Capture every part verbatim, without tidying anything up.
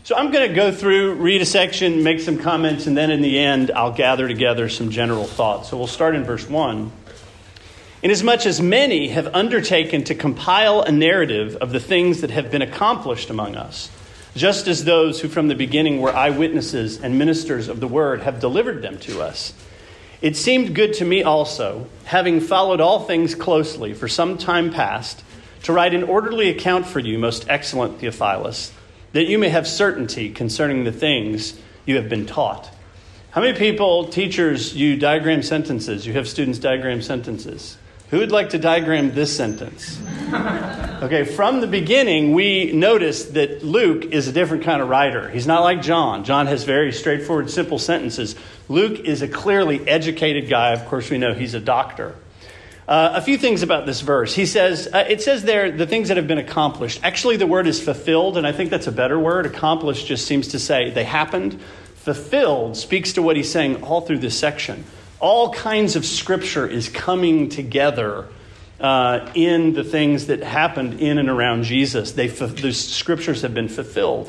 So I'm going to go through, read a section, make some comments, and then in the end, I'll gather together some general thoughts. So we'll start in verse one. Inasmuch as many have undertaken to compile a narrative of the things that have been accomplished among us, just as those who from the beginning were eyewitnesses and ministers of the word have delivered them to us. It seemed good to me also, having followed all things closely for some time past, to write an orderly account for you, most excellent Theophilus, that you may have certainty concerning the things you have been taught. How many people, teachers, you diagram sentences? You have students diagram sentences. Who would like to diagram this sentence? Okay, from the beginning, we noticed that Luke is a different kind of writer. He's not like John. John has very straightforward, simple sentences. Luke is a clearly educated guy. Of course, we know he's a doctor. Uh, a few things about this verse. He says, uh, it says there, the things that have been accomplished. Actually, the word is fulfilled, and I think that's a better word. Accomplished just seems to say they happened. Fulfilled speaks to what he's saying all through this section. All kinds of scripture is coming together uh, in the things that happened in and around Jesus. They, the scriptures have been fulfilled.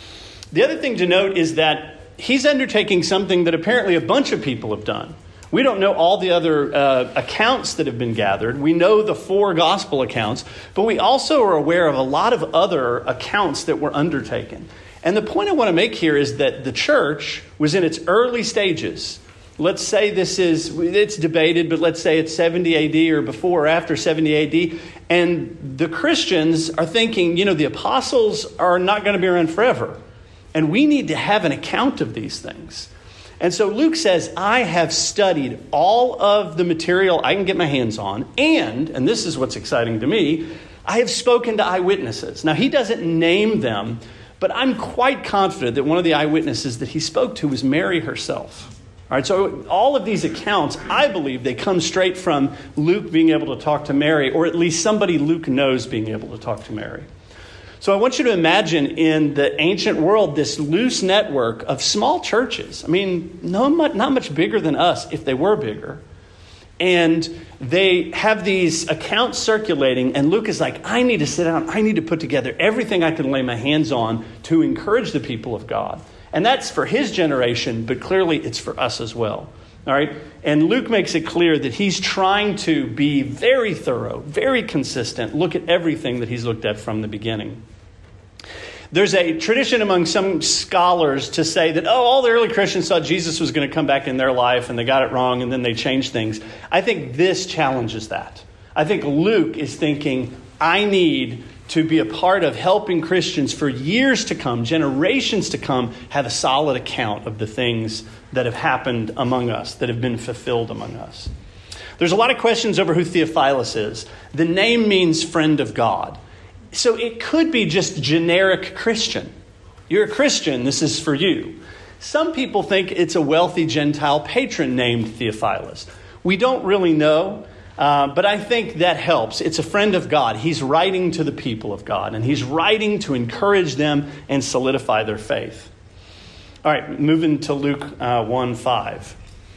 The other thing to note is that he's undertaking something that apparently a bunch of people have done. We don't know all the other uh, accounts that have been gathered. We know the four gospel accounts, but we also are aware of a lot of other accounts that were undertaken. And the point I want to make here is that the church was in its early stages. Let's say this is, it's debated, but let's say it's seventy A D or before or after seventy A D. And the Christians are thinking, you know, the apostles are not going to be around forever. And we need to have an account of these things. And so Luke says, I have studied all of the material I can get my hands on. And, and this is what's exciting to me, I have spoken to eyewitnesses. Now, he doesn't name them, but I'm quite confident that one of the eyewitnesses that he spoke to was Mary herself. All right, so all of these accounts, I believe they come straight from Luke being able to talk to Mary, or at least somebody Luke knows being able to talk to Mary. So I want you to imagine in the ancient world this loose network of small churches. I mean, no, not much bigger than us if they were bigger. And they have these accounts circulating, and Luke is like, I need to sit down, I need to put together everything I can lay my hands on to encourage the people of God. And that's for his generation, but clearly it's for us as well. All right. And Luke makes it clear that he's trying to be very thorough, very consistent, look at everything that he's looked at from the beginning. There's a tradition among some scholars to say that, oh, all the early Christians thought Jesus was going to come back in their life and they got it wrong and then they changed things. I think this challenges that. I think Luke is thinking, I need to be a part of helping Christians for years to come, generations to come, have a solid account of the things that have happened among us, that have been fulfilled among us. There's a lot of questions over who Theophilus is. The name means friend of God. So it could be just generic Christian. You're a Christian, this is for you. Some people think it's a wealthy Gentile patron named Theophilus. We don't really know. Uh, but I think that helps. It's a friend of God. He's writing to the people of God, and he's writing to encourage them and solidify their faith. All right, moving to Luke uh, one five.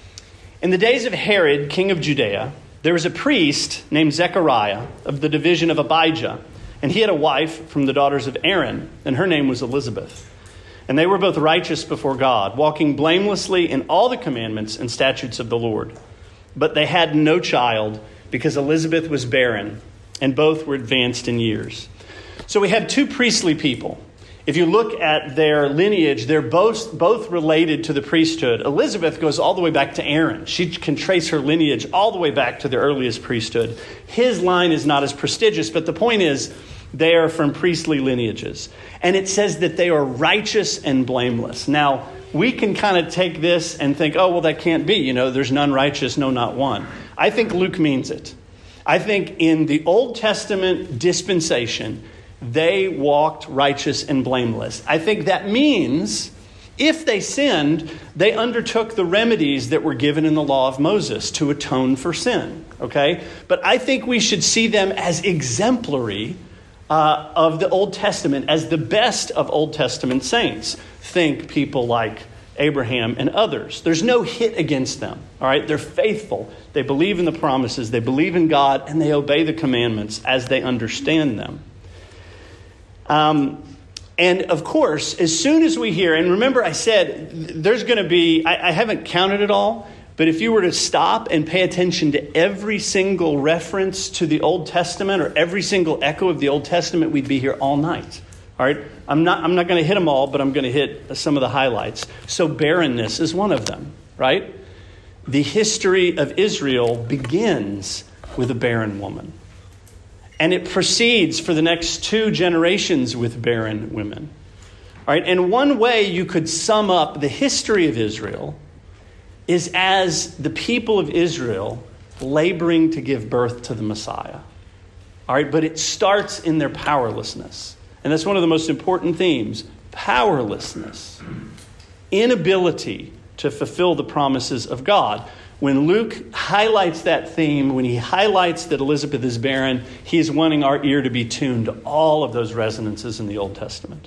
In the days of Herod, king of Judea, there was a priest named Zechariah of the division of Abijah, and he had a wife from the daughters of Aaron, and her name was Elizabeth. And they were both righteous before God, walking blamelessly in all the commandments and statutes of the Lord. But they had no child because Elizabeth was barren, and both were advanced in years. So we have two priestly people. If you look at their lineage, they're both, both related to the priesthood. Elizabeth goes all the way back to Aaron. She can trace her lineage all the way back to the earliest priesthood. His line is not as prestigious, but the point is they are from priestly lineages. And it says that they are righteous and blameless. Now, we can kind of take this and think, oh, well, that can't be. You know, there's none righteous, no, not one. I think Luke means it. I think in the Old Testament dispensation, they walked righteous and blameless. I think that means if they sinned, they undertook the remedies that were given in the law of Moses to atone for sin. Okay? But I think we should see them as exemplary uh, of the Old Testament, as the best of Old Testament saints. Think people like Abraham and others. There's no hit against them. All right? They're faithful. They believe in the promises. They believe in God, and they obey the commandments as they understand them. Um, And of course, as soon as we hear, and remember I said, there's going to be, I, I haven't counted it all, but if you were to stop and pay attention to every single reference to the Old Testament or every single echo of the Old Testament, we'd be here all night. All right, I'm not, I'm not going to hit them all, but I'm going to hit some of the highlights. So barrenness is one of them, right? The history of Israel begins with a barren woman. And it proceeds for the next two generations with barren women. All right, and one way you could sum up the history of Israel is as the people of Israel laboring to give birth to the Messiah. All right, but it starts in their powerlessness. And that's one of the most important themes. Powerlessness. Inability to fulfill the promises of God. When Luke highlights that theme, when he highlights that Elizabeth is barren, he is wanting our ear to be tuned to all of those resonances in the Old Testament.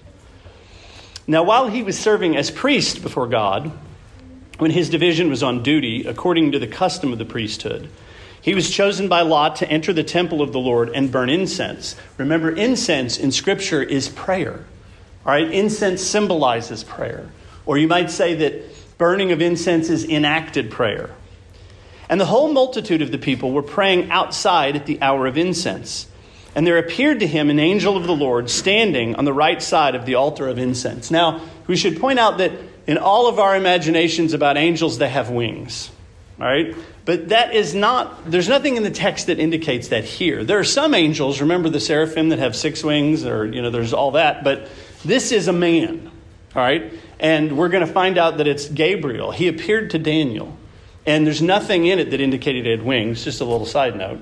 Now, while he was serving as priest before God, when his division was on duty, according to the custom of the priesthood, he was chosen by Lot to enter the temple of the Lord and burn incense. Remember, incense in Scripture is prayer. All right, incense symbolizes prayer. Or you might say that burning of incense is enacted prayer. And the whole multitude of the people were praying outside at the hour of incense. And there appeared to him an angel of the Lord standing on the right side of the altar of incense. Now, we should point out that in all of our imaginations about angels, they have wings. All right? But that is not, there's nothing in the text that indicates that here. There are some angels, remember the seraphim that have six wings, or, you know, there's all that. But this is a man. All right? And we're going to find out that it's Gabriel. He appeared to Daniel. And there's nothing in it that indicated it had wings. Just a little side note.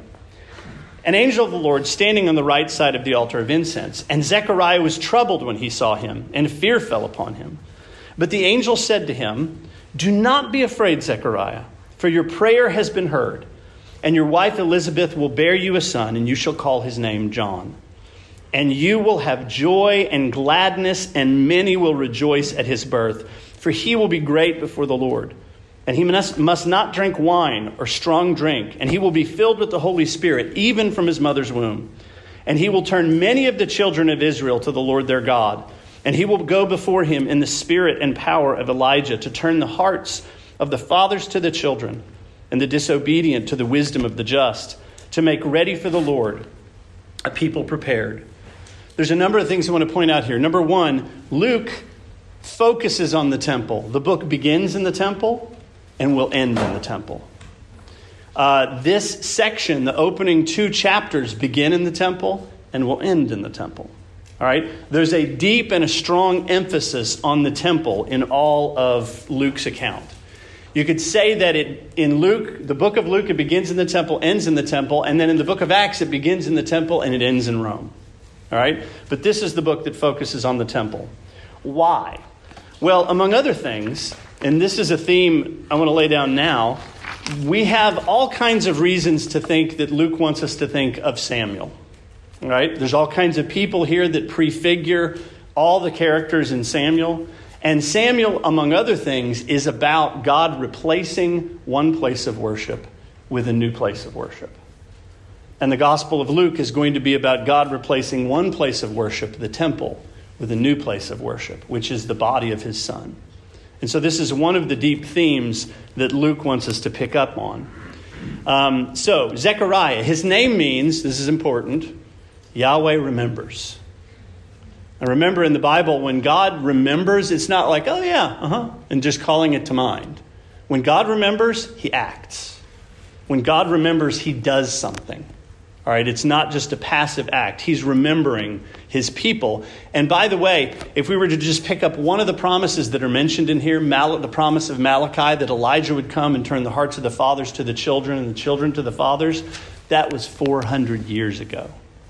An angel of the Lord standing on the right side of the altar of incense. And Zechariah was troubled when he saw him, and fear fell upon him. But the angel said to him, "Do not be afraid, Zechariah, for your prayer has been heard. And your wife Elizabeth will bear you a son, and you shall call his name John. And you will have joy and gladness, and many will rejoice at his birth. For he will be great before the Lord. And he must, must not drink wine or strong drink, and he will be filled with the Holy Spirit, even from his mother's womb. And he will turn many of the children of Israel to the Lord their God. And he will go before him in the spirit and power of Elijah to turn the hearts of the fathers to the children, and the disobedient to the wisdom of the just, to make ready for the Lord a people prepared." There's a number of things I want to point out here. Number one, Luke focuses on the temple. The book begins in the temple and will end in the temple. Uh, this section, the opening two chapters, begin in the temple and will end in the temple. All right? There's a deep and a strong emphasis on the temple in all of Luke's account. You could say that it in Luke, the book of Luke, it begins in the temple, ends in the temple, and then in the book of Acts, it begins in the temple and it ends in Rome. All right? But this is the book that focuses on the temple. Why? Well, among other things, and this is a theme I want to lay down now, we have all kinds of reasons to think that Luke wants us to think of Samuel. All right? There's all kinds of people here that prefigure all the characters in Samuel. And Samuel, among other things, is about God replacing one place of worship with a new place of worship. And the Gospel of Luke is going to be about God replacing one place of worship, the temple, with a new place of worship, which is the body of his Son. And so this is one of the deep themes that Luke wants us to pick up on. Um, so, Zechariah, his name means, this is important, Yahweh remembers. And remember in the Bible, when God remembers, it's not like, oh yeah, uh-huh, and just calling it to mind. When God remembers, he acts. When God remembers, he does something. All right, it's not just a passive act. He's remembering his people. And by the way, if we were to just pick up one of the promises that are mentioned in here, Mal- the promise of Malachi that Elijah would come and turn the hearts of the fathers to the children and the children to the fathers, that was four hundred years ago.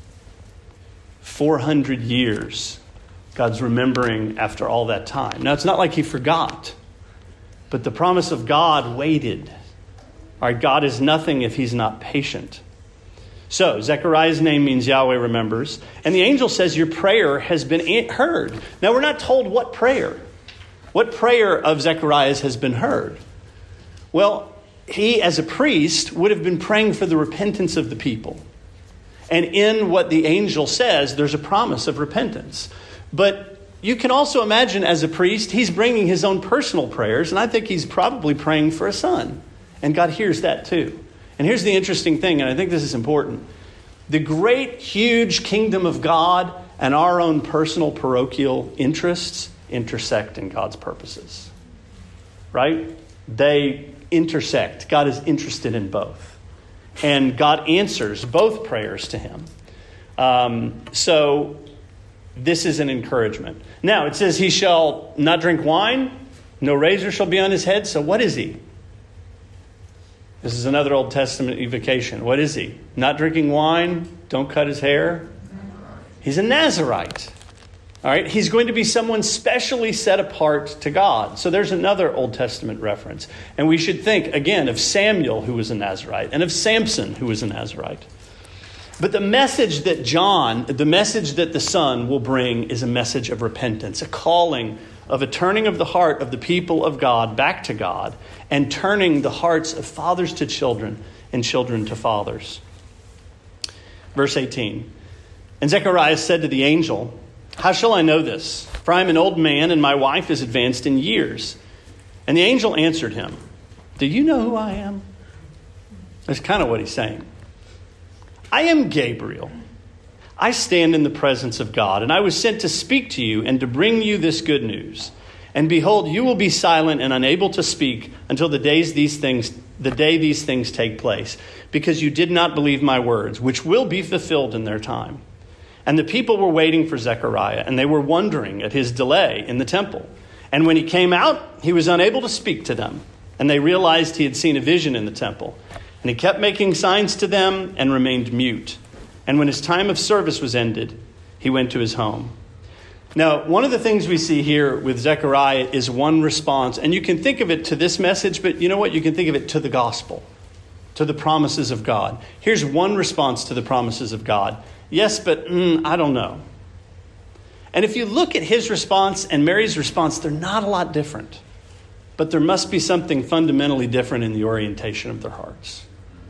four hundred years. God's remembering after all that time. Now, it's not like he forgot, but the promise of God waited. All right, God is nothing if he's not patient. So, Zechariah's name means Yahweh remembers. And the angel says your prayer has been heard. Now, we're not told what prayer. What prayer of Zechariah's has been heard? Well, he, as a priest, would have been praying for the repentance of the people. And in what the angel says, there's a promise of repentance. But you can also imagine as a priest, he's bringing his own personal prayers, and I think he's probably praying for a son. And God hears that too. And here's the interesting thing, and I think this is important. The great, huge kingdom of God and our own personal parochial interests intersect in God's purposes. Right? They intersect. God is interested in both. And God answers both prayers to him. Um, so this is an encouragement. Now, it says he shall not drink wine. No razor shall be on his head. So what is he? This is another Old Testament evocation. What is he? Not drinking wine. Don't cut his hair. He's a Nazirite. All right. He's going to be someone specially set apart to God. So there's another Old Testament reference. And we should think, again, of Samuel, who was a Nazirite, and of Samson, who was a Nazirite. But the message that John, the message that the Son will bring is a message of repentance, a calling of a turning of the heart of the people of God back to God, and turning the hearts of fathers to children and children to fathers. Verse eighteen. And Zechariah said to the angel, how shall I know this? For I am an old man, and my wife is advanced in years. And the angel answered him, do you know who I am? That's kind of what he's saying. I am Gabriel. I stand in the presence of God, and I was sent to speak to you and to bring you this good news. And behold, you will be silent and unable to speak until the days these things, the day these things take place, because you did not believe my words, which will be fulfilled in their time. And the people were waiting for Zechariah, and they were wondering at his delay in the temple. And when he came out, he was unable to speak to them, and they realized he had seen a vision in the temple. And he kept making signs to them and remained mute. And when his time of service was ended, he went to his home. Now, one of the things we see here with Zechariah is one response. And you can think of it to this message, but you know what? You can think of it to the gospel, to the promises of God. Here's one response to the promises of God. Yes, but mm, I don't know. And if you look at his response and Mary's response, they're not a lot different. But there must be something fundamentally different in the orientation of their hearts.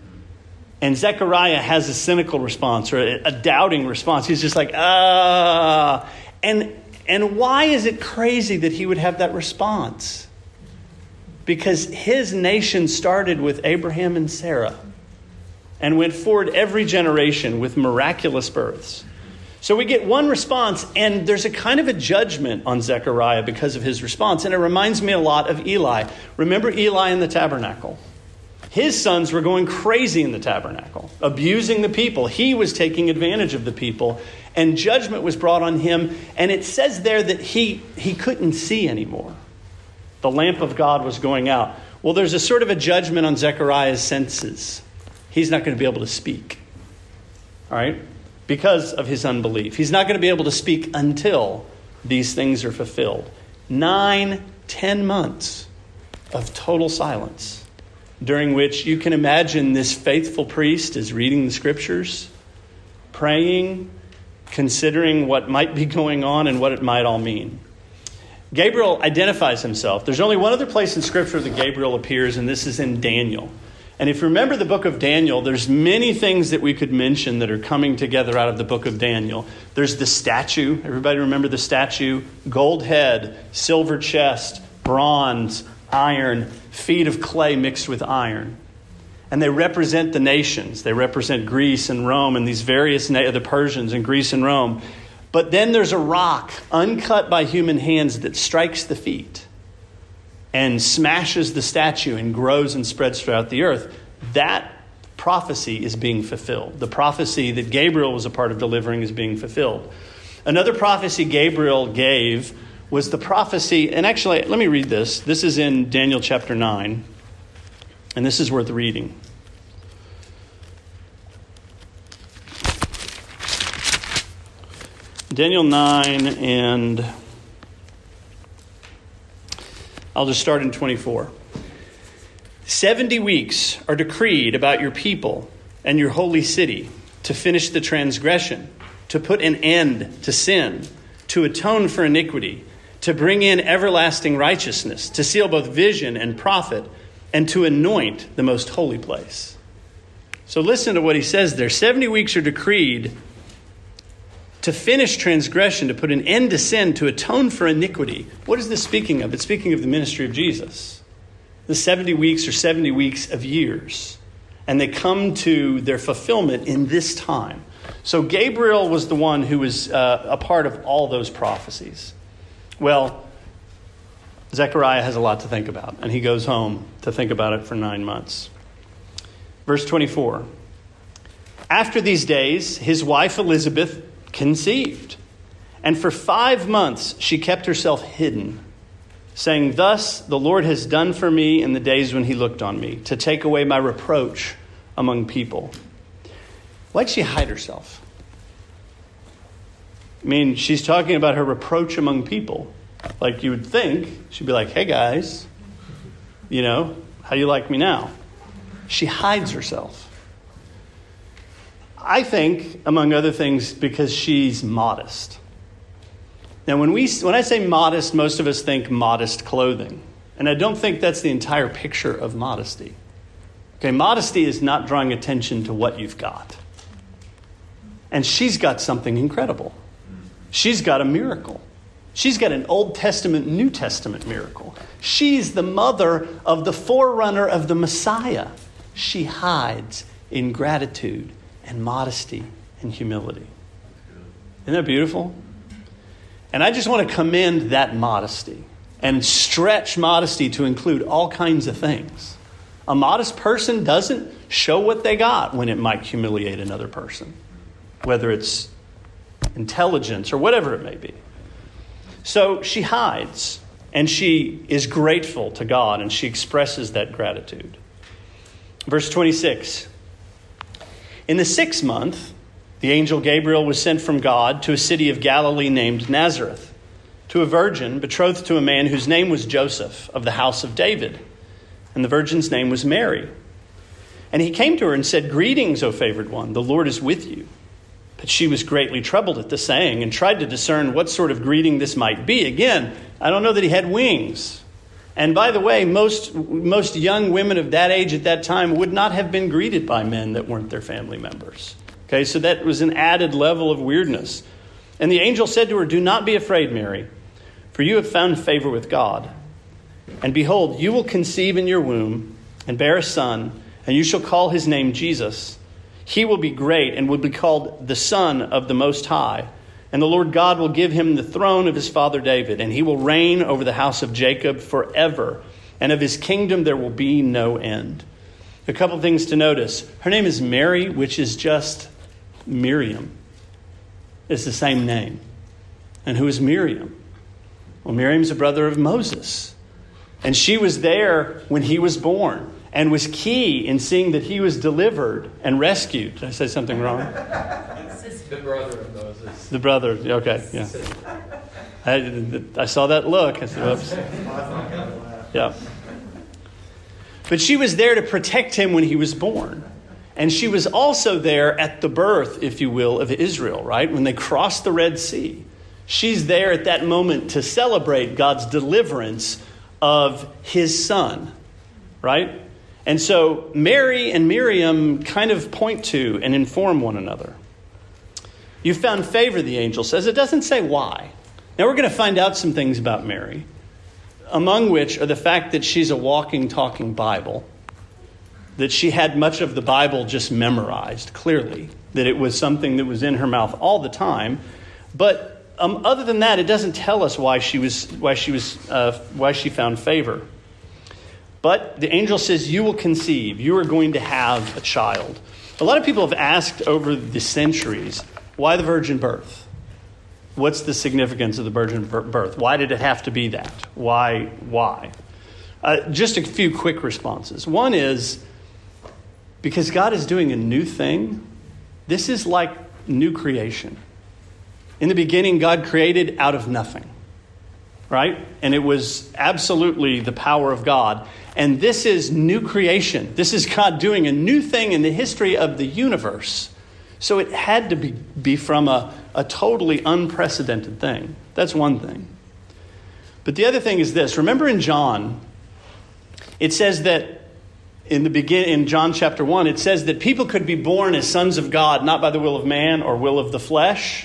And Zechariah has a cynical response or a, a doubting response. He's just like, ah. And, and why is it crazy that he would have that response? Because his nation started with Abraham and Sarah and went forward every generation with miraculous births. So we get one response, and there's a kind of a judgment on Zechariah because of his response. And it reminds me a lot of Eli. Remember Eli in the tabernacle? His sons were going crazy in the tabernacle, abusing the people. He was taking advantage of the people, and judgment was brought on him. And it says there that he, he couldn't see anymore. The lamp of God was going out. Well, there's a sort of a judgment on Zechariah's senses. He's not going to be able to speak. All right? Because of his unbelief. He's not going to be able to speak until these things are fulfilled. Nine, ten months of total silence, during which you can imagine this faithful priest is reading the scriptures, praying, considering what might be going on and what it might all mean. Gabriel identifies himself. There's only one other place in scripture that Gabriel appears, and this is in Daniel. And if you remember the book of Daniel, there's many things that we could mention that are coming together out of the book of Daniel. There's the statue. Everybody remember the statue? Gold head, silver chest, bronze, iron, feet of clay mixed with iron. And they represent the nations. They represent Greece and Rome and these various, na- the Persians and Greece and Rome. But then there's a rock uncut by human hands that strikes the feet and smashes the statue and grows and spreads throughout the earth. That prophecy is being fulfilled. The prophecy that Gabriel was a part of delivering is being fulfilled. Another prophecy Gabriel gave was the prophecy, and actually, let me read this. This is in Daniel chapter nine, and this is worth reading. Daniel nine, and I'll just start in twenty-four. Seventy weeks are decreed about your people and your holy city to finish the transgression, to put an end to sin, to atone for iniquity, to bring in everlasting righteousness, to seal both vision and prophet, and to anoint the most holy place. So listen to what he says there. seventy weeks are decreed to finish transgression, to put an end to sin, to atone for iniquity. What is this speaking of? It's speaking of the ministry of Jesus. The seventy weeks or seventy weeks of years. And they come to their fulfillment in this time. So Gabriel was the one who was uh, a part of all those prophecies. Well, Zechariah has a lot to think about, and he goes home to think about it for nine months. Verse twenty-four. After these days, his wife Elizabeth conceived, and for five months she kept herself hidden, saying, "Thus the Lord has done for me in the days when he looked on me, to take away my reproach among people." Why'd she hide herself? I mean, she's talking about her reproach among people. Like you would think, she'd be like, "Hey guys, you know, how do you like me now?" She hides herself. I think, among other things, because she's modest. Now, when we when I say modest, most of us think modest clothing. And I don't think that's the entire picture of modesty. Okay, modesty is not drawing attention to what you've got. And she's got something incredible. She's got a miracle. She's got an Old Testament, New Testament miracle. She's the mother of the forerunner of the Messiah. She hides in gratitude and modesty and humility. Isn't that beautiful? And I just want to commend that modesty and stretch modesty to include all kinds of things. A modest person doesn't show what they got when it might humiliate another person, whether it's intelligence or whatever it may be. So she hides, and she is grateful to God, and she expresses that gratitude. Verse twenty-six. In the sixth month, the angel Gabriel was sent from God to a city of Galilee named Nazareth, to a virgin betrothed to a man whose name was Joseph, of the house of David. And the virgin's name was Mary. And he came to her and said, "Greetings, O favored one, the Lord is with you." But she was greatly troubled at the saying and tried to discern what sort of greeting this might be. Again, I don't know that he had wings. And by the way, most most young women of that age at that time would not have been greeted by men that weren't their family members. Okay, so that was an added level of weirdness. And the angel said to her, "Do not be afraid, Mary, for you have found favor with God. And behold, you will conceive in your womb and bear a son, and you shall call his name Jesus. He will be great and will be called the Son of the Most High. And the Lord God will give him the throne of his father David, and he will reign over the house of Jacob forever. And of his kingdom there will be no end." A couple things to notice. Her name is Mary, which is just Miriam. It's the same name. And who is Miriam? Well, Miriam's a brother of Moses. And she was there when he was born and was key in seeing that he was delivered and rescued. Did I say something wrong? The brother of Moses. The brother, okay, yeah. I, I saw that look. I said, oops. Yeah. But she was there to protect him when he was born. And she was also there at the birth, if you will, of Israel, right? When they crossed the Red Sea. She's there at that moment to celebrate God's deliverance of his son, right? And so Mary and Miriam kind of point to and inform one another. You found favor, the angel says. It doesn't say why. Now we're going to find out some things about Mary, among which are the fact that she's a walking, talking Bible, that she had much of the Bible just memorized, clearly, that it was something that was in her mouth all the time. But um, other than that, it doesn't tell us why she was why she was uh, why she found favor. But the angel says, "You will conceive. You are going to have a child." A lot of people have asked over the centuries, why the virgin birth? What's the significance of the virgin birth? Why did it have to be that? Why? Why? Uh, just a few quick responses. One is because God is doing a new thing. This is like new creation. In the beginning, God created out of nothing, right? And it was absolutely the power of God. And this is new creation. This is God doing a new thing in the history of the universe. So it had to be, be from a, a totally unprecedented thing. That's one thing. But the other thing is this. Remember in John, it says that in the begin in John chapter one, it says that people could be born as sons of God, not by the will of man or will of the flesh,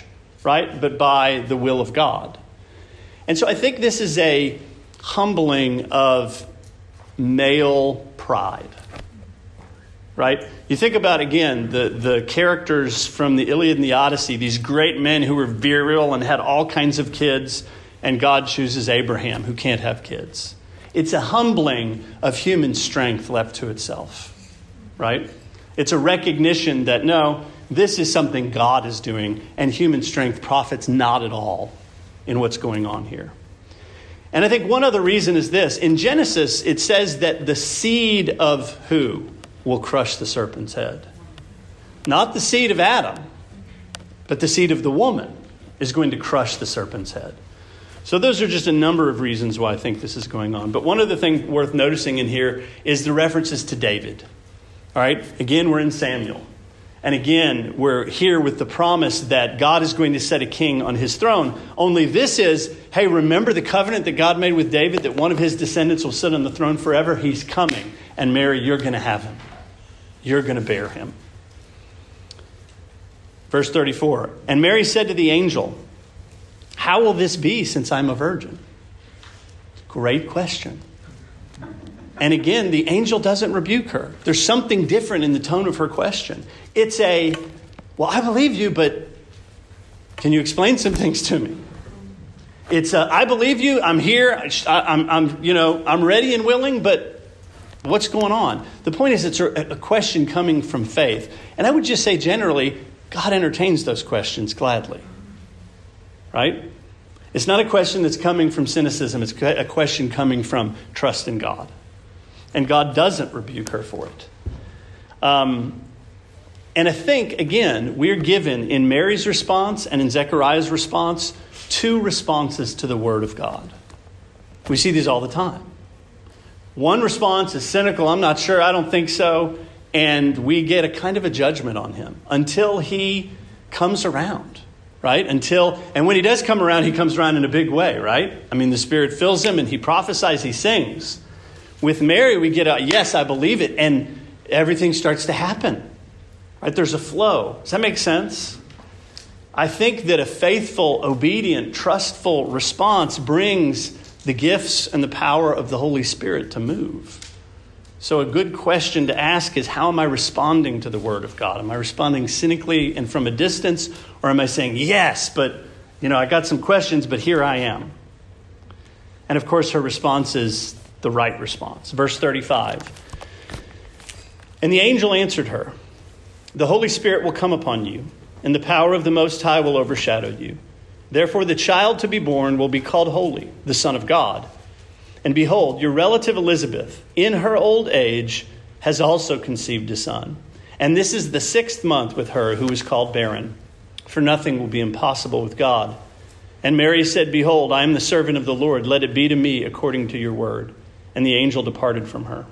right? But by the will of God. And so I think this is a humbling of male pride, right? You think about, again, the, the characters from the Iliad and the Odyssey, these great men who were virile and had all kinds of kids, and God chooses Abraham, who can't have kids. It's a humbling of human strength left to itself, right? It's a recognition that, no, this is something God is doing, and human strength profits not at all in what's going on here. And I think one other reason is this. In Genesis, it says that the seed of who will crush the serpent's head? Not the seed of Adam, but the seed of the woman is going to crush the serpent's head. So those are just a number of reasons why I think this is going on. But one other thing worth noticing in here is the references to David. All right, again, we're in Samuel. And again, we're here with the promise that God is going to set a king on his throne. Only this is, hey, remember the covenant that God made with David, that one of his descendants will sit on the throne forever? He's coming. And Mary, you're going to have him. You're going to bear him. Verse thirty-four, and Mary said to the angel, how will this be since I'm a virgin? Great question. And again, the angel doesn't rebuke her. There's something different in the tone of her question. It's a, well, I believe you, but can you explain some things to me? It's a, I believe you. I'm here. I, I'm, I'm, you know, I'm ready and willing, but what's going on? The point is, it's a, a question coming from faith. And I would just say generally, God entertains those questions gladly. Right? It's not a question that's coming from cynicism. It's a question coming from trust in God. And God doesn't rebuke her for it. Um, and I think, again, we're given in Mary's response and in Zechariah's response two responses to the word of God. We see these all the time. One response is cynical. I'm not sure. I don't think so. And we get a kind of a judgment on him until he comes around. Right? Until, and when he does come around, he comes around in a big way, right? I mean, the Spirit fills him and he prophesies, he sings. With Mary, we get a, yes, I believe it. And everything starts to happen, right? There's a flow. Does that make sense? I think that a faithful, obedient, trustful response brings the gifts and the power of the Holy Spirit to move. So a good question to ask is, how am I responding to the word of God? Am I responding cynically and from a distance? Or am I saying, yes, but, you know, I got some questions, but here I am. And of course, her response is the right response. Verse thirty-five. And the angel answered her, the Holy Spirit will come upon you, and the power of the Most High will overshadow you. Therefore, the child to be born will be called Holy, the Son of God. And behold, your relative Elizabeth, in her old age, has also conceived a son. And this is the sixth month with her who is called barren. For nothing will be impossible with God. And Mary said, behold, I am the servant of the Lord. Let it be to me according to your word. And the angel departed from her.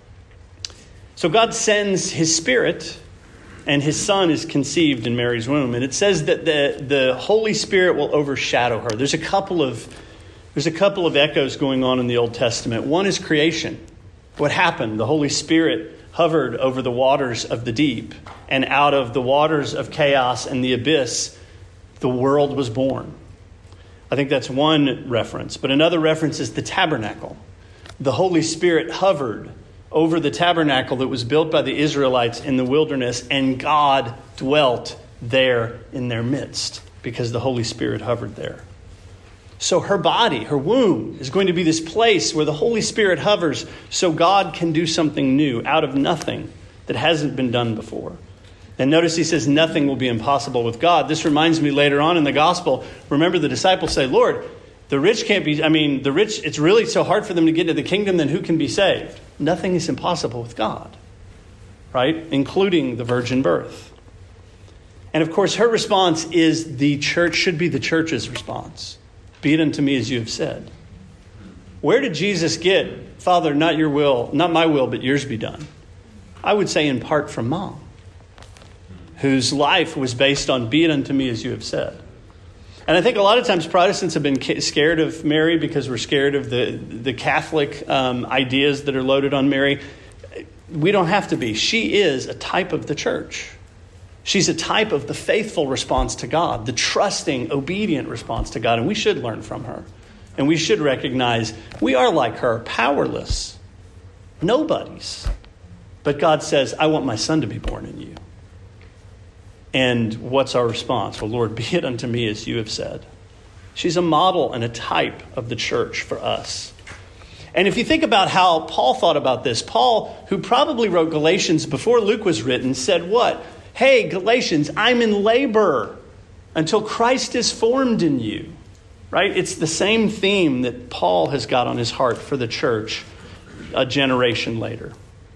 So God sends his Spirit, and his son is conceived in Mary's womb. And it says that the, the Holy Spirit will overshadow her. There's a couple of There's a couple of echoes going on in the Old Testament. One is creation. What happened? The Holy Spirit hovered over the waters of the deep, and out of the waters of chaos and the abyss, the world was born. I think that's one reference. But another reference is the tabernacle. The Holy Spirit hovered over the tabernacle that was built by the Israelites in the wilderness, and God dwelt there in their midst because the Holy Spirit hovered there. So her body, her womb, is going to be this place where the Holy Spirit hovers so God can do something new out of nothing that hasn't been done before. And notice he says nothing will be impossible with God. This reminds me later on in the gospel, remember the disciples say, Lord, the rich can't be, I mean, the rich, it's really so hard for them to get into the kingdom, then who can be saved? Nothing is impossible with God, right? Including the virgin birth. And of course, her response is the church, should be the church's response. Be it unto me as you have said. Where did Jesus get, Father, not your will, not my will, but yours be done? I would say in part from Mom, whose life was based on be it unto me as you have said. And I think a lot of times Protestants have been scared of Mary because we're scared of the, the Catholic um, ideas that are loaded on Mary. We don't have to be. She is a type of the church. She's a type of the faithful response to God, the trusting, obedient response to God. And we should learn from her. And we should recognize we are like her, powerless. Nobodies. But God says, I want my son to be born in you. And what's our response? Well, Lord, be it unto me as you have said. She's a model and a type of the church for us. And if you think about how Paul thought about this, Paul, who probably wrote Galatians before Luke was written, said what? Hey, Galatians, I'm in labor until Christ is formed in you. Right? It's the same theme that Paul has got on his heart for the church a generation later.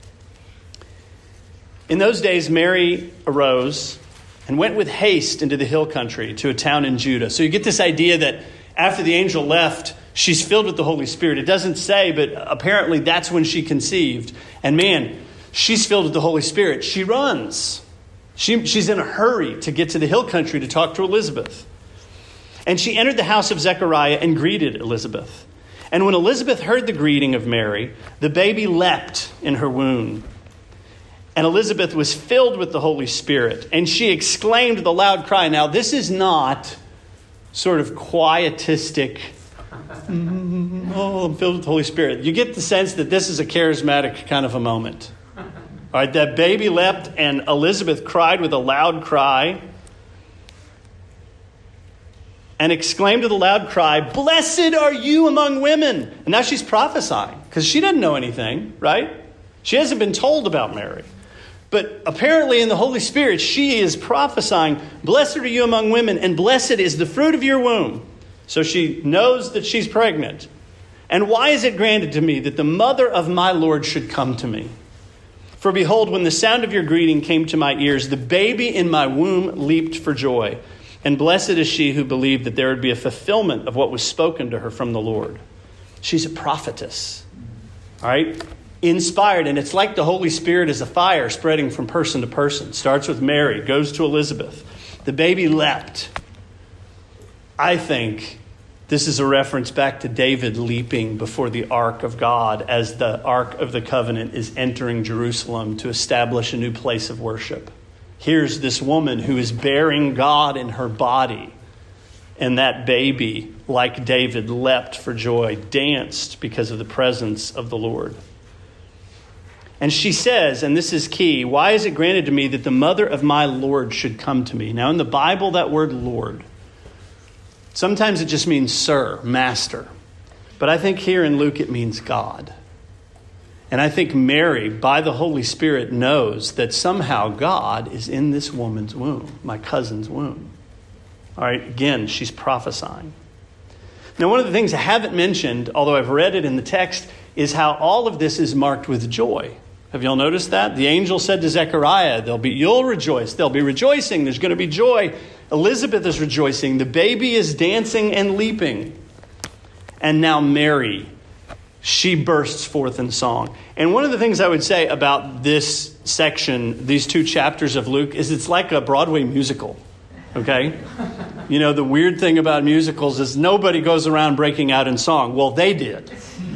In those days, Mary arose and went with haste into the hill country to a town in Judah. So you get this idea that after the angel left, she's filled with the Holy Spirit. It doesn't say, but apparently that's when she conceived. And man, she's filled with the Holy Spirit. She runs. She, she's in a hurry to get to the hill country to talk to Elizabeth. And she entered the house of Zechariah and greeted Elizabeth. And when Elizabeth heard the greeting of Mary, the baby leapt in her womb. And Elizabeth was filled with the Holy Spirit. And she exclaimed with a loud cry. Now, this is not sort of quietistic, oh, I'm filled with the Holy Spirit. You get the sense that this is a charismatic kind of a moment. All right, that baby leapt and Elizabeth cried with a loud cry and exclaimed with a loud cry, blessed are you among women. And now she's prophesying because she doesn't know anything, right? She hasn't been told about Mary. But apparently in the Holy Spirit, she is prophesying, blessed are you among women, and blessed is the fruit of your womb. So she knows that she's pregnant. And why is it granted to me that the mother of my Lord should come to me? For behold, when the sound of your greeting came to my ears, the baby in my womb leaped for joy. And blessed is she who believed that there would be a fulfillment of what was spoken to her from the Lord. She's a prophetess. All right? Inspired, and it's like the Holy Spirit is a fire spreading from person to person. Starts with Mary, goes to Elizabeth. The baby leapt. I think this is a reference back to David leaping before the ark of God as the ark of the covenant is entering Jerusalem to establish a new place of worship. Here's this woman who is bearing God in her body. And that baby, like David, leapt for joy, danced because of the presence of the Lord. And she says, and this is key, why is it granted to me that the mother of my Lord should come to me? Now, in the Bible, that word Lord, sometimes it just means sir, master. But I think here in Luke, it means God. And I think Mary, by the Holy Spirit, knows that somehow God is in this woman's womb, my cousin's womb. All right, again, she's prophesying. Now, one of the things I haven't mentioned, although I've read it in the text, is how all of this is marked with joy. Have y'all noticed that? The angel said to Zechariah, "There'll be, you'll rejoice. They'll be rejoicing. There's going to be joy." Elizabeth is rejoicing. The baby is dancing and leaping. And now Mary, she bursts forth in song. And one of the things I would say about this section, these two chapters of Luke, is it's like a Broadway musical. Okay? You know, the weird thing about musicals is nobody goes around breaking out in song. Well, they did.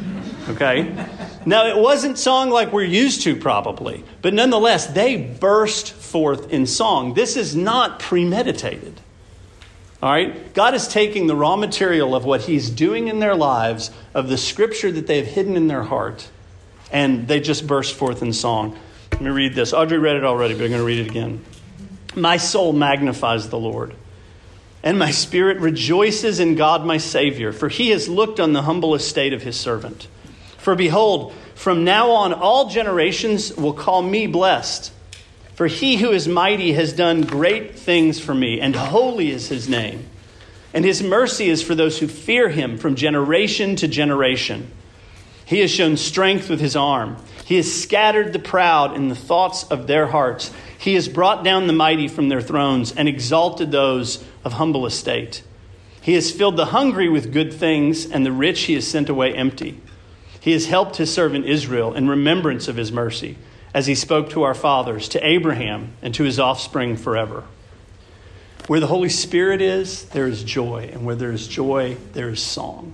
Okay? Now, it wasn't song like we're used to probably, but nonetheless, they burst forth in song. This is not premeditated. All right? God is taking the raw material of what he's doing in their lives, of the scripture that they have hidden in their heart, and they just burst forth in song. Let me read this. Audrey read it already, but I'm going to read it again. My soul magnifies the Lord, and my spirit rejoices in God my Savior, for he has looked on the humble estate of his servant. For behold, from now on all generations will call me blessed. For he who is mighty has done great things for me, and holy is his name. And his mercy is for those who fear him from generation to generation. He has shown strength with his arm. He has scattered the proud in the thoughts of their hearts. He has brought down the mighty from their thrones and exalted those of humble estate. He has filled the hungry with good things, and the rich he has sent away empty. He has helped his servant Israel in remembrance of his mercy, as he spoke to our fathers, to Abraham, and to his offspring forever. Where the Holy Spirit is, there is joy. And where there is joy, there is song.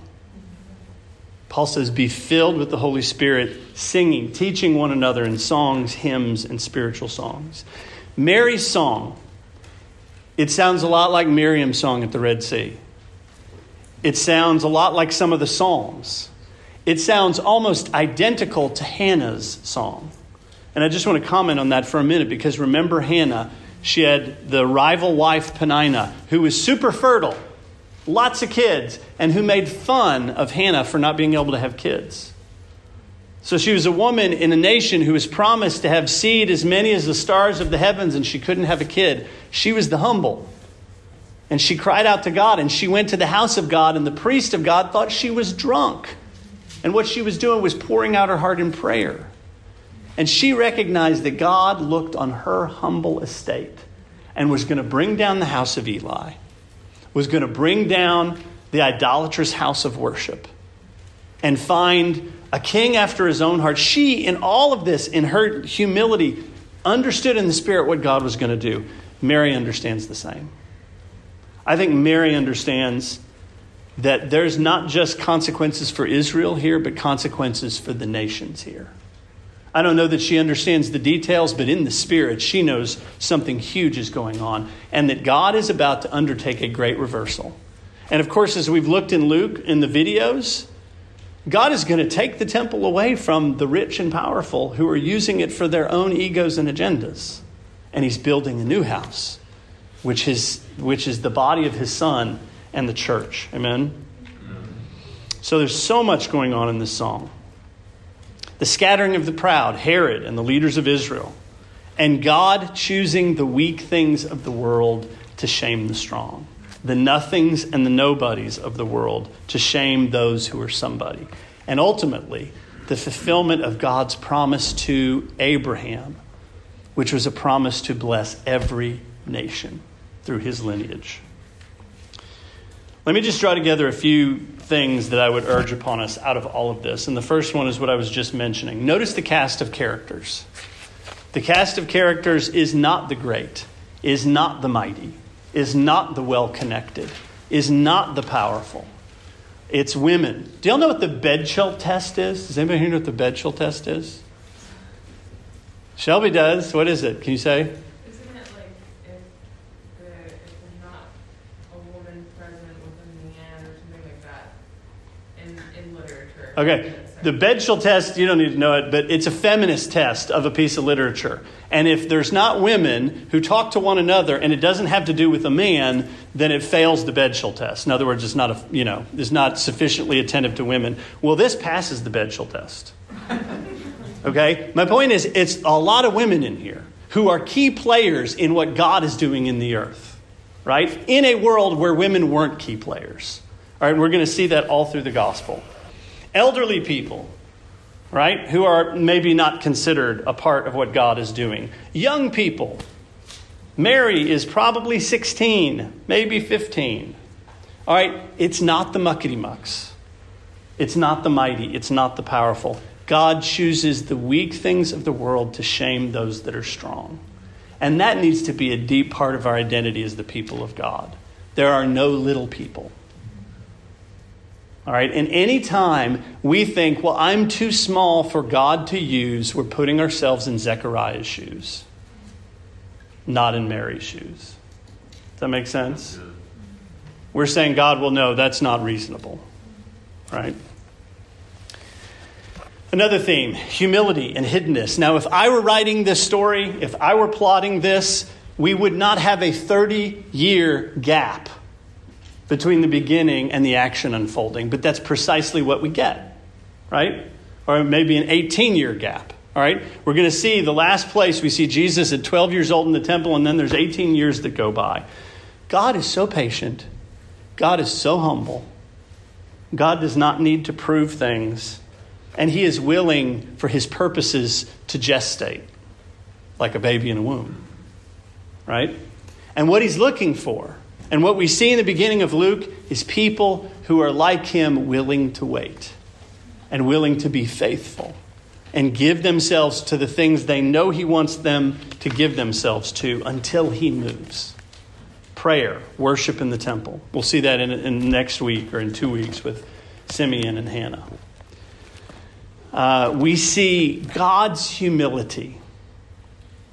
Paul says, be filled with the Holy Spirit, singing, teaching one another in songs, hymns, and spiritual songs. Mary's song It sounds a lot like Miriam's song at the Red Sea. It sounds a lot like some of the Psalms. It sounds almost identical to Hannah's song. And I just want to comment on that for a minute, because remember Hannah, she had the rival wife Peninnah, who was super fertile, lots of kids, and who made fun of Hannah for not being able to have kids. So she was a woman in a nation who was promised to have seed as many as the stars of the heavens, and she couldn't have a kid. She was the humble. And she cried out to God, and she went to the house of God, and the priest of God thought she was drunk. And what she was doing was pouring out her heart in prayer. And she recognized that God looked on her humble estate and was going to bring down the house of Eli, was going to bring down the idolatrous house of worship, and find a king after his own heart. She, in all of this, in her humility, understood in the Spirit what God was going to do. Mary understands the same. I think Mary understands that there's not just consequences for Israel here, but consequences for the nations here. I don't know that she understands the details, but in the Spirit, she knows something huge is going on, and that God is about to undertake a great reversal. And of course, as we've looked in Luke in the videos, God is going to take the temple away from the rich and powerful who are using it for their own egos and agendas. And he's building a new house, which is, which is the body of his Son and the church. Amen? So there's so much going on in this song. The scattering of the proud, Herod and the leaders of Israel, and God choosing the weak things of the world to shame the strong, the nothings and the nobodies of the world to shame those who are somebody. And ultimately, the fulfillment of God's promise to Abraham, which was a promise to bless every nation through his lineage. Let me just draw together a few things that I would urge upon us out of all of this. And the first one is what I was just mentioning. Notice the cast of characters. The cast of characters is not the great, is not the mighty, is not the well-connected, is not the powerful. It's women. Do y'all know what the Bedchill test is? Does anybody here know what the Bedchill test is? Shelby does. What is it? Can you say? Isn't it like if, the, if there's not a woman present with a man or something like that in, in literature? Okay. The Bedchill test, you don't need to know it, but it's a feminist test of a piece of literature. And if there's not women who talk to one another and it doesn't have to do with a man, then it fails the Bedchill test. In other words, it's not a, you know, it's not sufficiently attentive to women. Well, this passes the Bedchill test. Okay? My point is, it's a lot of women in here who are key players in what God is doing in the earth. Right? In a world where women weren't key players. All right? We're going to see that all through the gospel. Elderly people, right, who are maybe not considered a part of what God is doing. Young people. Mary is probably sixteen, maybe fifteen. All right, it's not the muckety-mucks. It's not the mighty. It's not the powerful. God chooses the weak things of the world to shame those that are strong. And that needs to be a deep part of our identity as the people of God. There are no little people. All right, and any time we think, well, I'm too small for God to use, we're putting ourselves in Zechariah's shoes, not in Mary's shoes. Does that make sense? We're saying, God, well, no, that's not reasonable. Right? Another theme, humility and hiddenness. Now, if I were writing this story, if I were plotting this, we would not have a thirty-year gap between the beginning and the action unfolding. But that's precisely what we get, right? Or maybe an eighteen-year gap, all right? We're going to see the last place we see Jesus at twelve years old in the temple, and then there's eighteen years that go by. God is so patient. God is so humble. God does not need to prove things. And he is willing for his purposes to gestate like a baby in a womb, right? And what he's looking for, and what we see in the beginning of Luke, is people who are like him, willing to wait and willing to be faithful and give themselves to the things they know he wants them to give themselves to until he moves. Prayer, worship in the temple. We'll see that in, in next week or in two weeks with Simeon and Hannah. Uh, we see God's humility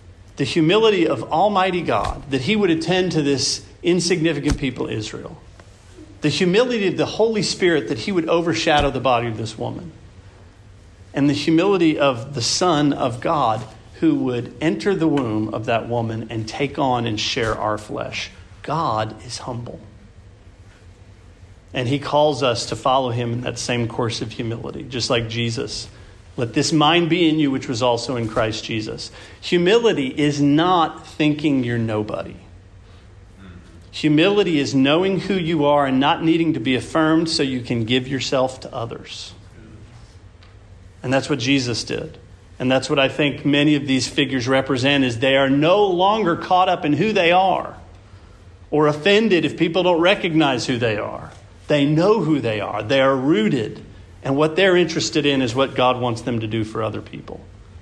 the humility of Almighty God, that he would attend to this insignificant people, Israel. The humility of the Holy Spirit, that he would overshadow the body of this woman. And the humility of the Son of God, who would enter the womb of that woman and take on and share our flesh. God is humble. And he calls us to follow him in that same course of humility, just like Jesus. Let this mind be in you, which was also in Christ Jesus. Humility is not thinking you're nobody. Humility is knowing who you are and not needing to be affirmed so you can give yourself to others. And that's what Jesus did. And that's what I think many of these figures represent, is they are no longer caught up in who they are or offended if people don't recognize who they are. They know who they are. They are rooted. And what they're interested in is what God wants them to do for other people.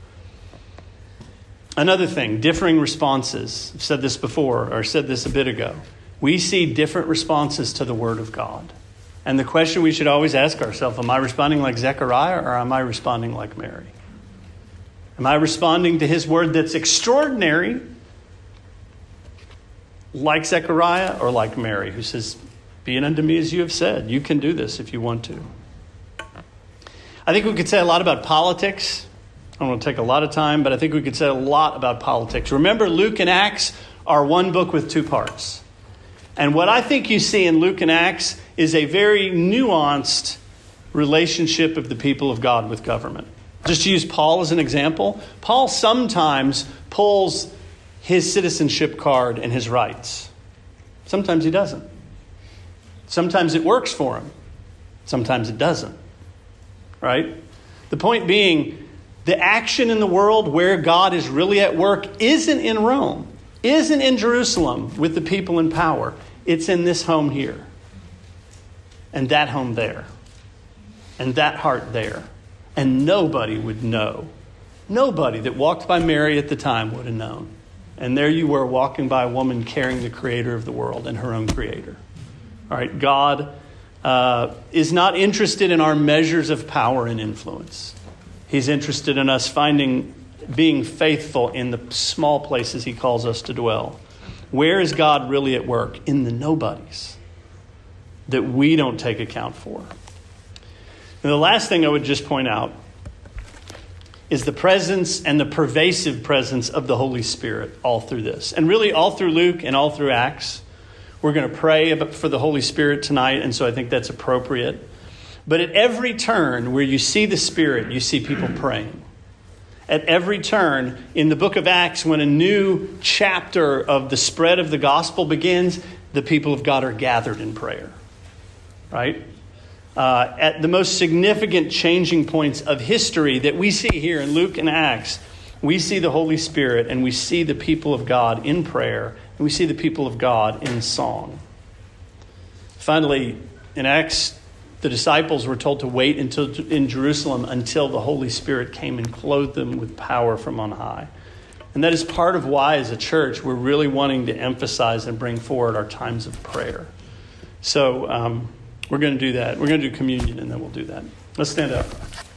Another thing, differing responses. I've said this before, or said this a bit ago. We see different responses to the Word of God. And the question we should always ask ourselves, am I responding like Zechariah or am I responding like Mary? Am I responding to his word that's extraordinary like Zechariah, or like Mary, who says, be it unto me as you have said. You can do this if you want to. I think we could say a lot about politics. I don't want to take a lot of time, but I think we could say a lot about politics. Remember, Luke and Acts are one book with two parts. And what I think you see in Luke and Acts is a very nuanced relationship of the people of God with government. Just to use Paul as an example, Paul sometimes pulls his citizenship card and his rights. Sometimes he doesn't. Sometimes it works for him. Sometimes it doesn't. Right? The point being, the action in the world where God is really at work isn't in Rome, isn't in Jerusalem with the people in power. It's in this home here. And that home there. And that heart there. And nobody would know. Nobody that walked by Mary at the time would have known. And there you were, walking by a woman carrying the creator of the world and her own creator. All right, God uh, is not interested in our measures of power and influence. He's interested in us finding, being faithful in the small places he calls us to dwell. Where is God really at work? In the nobodies that we don't take account for. And the last thing I would just point out is the presence and the pervasive presence of the Holy Spirit all through this. And really all through Luke and all through Acts. We're going to pray for the Holy Spirit tonight, and so I think that's appropriate. But at every turn where you see the Spirit, you see people praying. At every turn in the book of Acts, when a new chapter of the spread of the gospel begins, the people of God are gathered in prayer. Right? Uh, at the most significant changing points of history that we see here in Luke and Acts, we see the Holy Spirit and we see the people of God in prayer, and we see the people of God in song. Finally, in Acts, the disciples were told to wait until in Jerusalem until the Holy Spirit came and clothed them with power from on high. And that is part of why, as a church, we're really wanting to emphasize and bring forward our times of prayer. So um, we're going to do that. We're going to do communion, and then we'll do that. Let's stand up.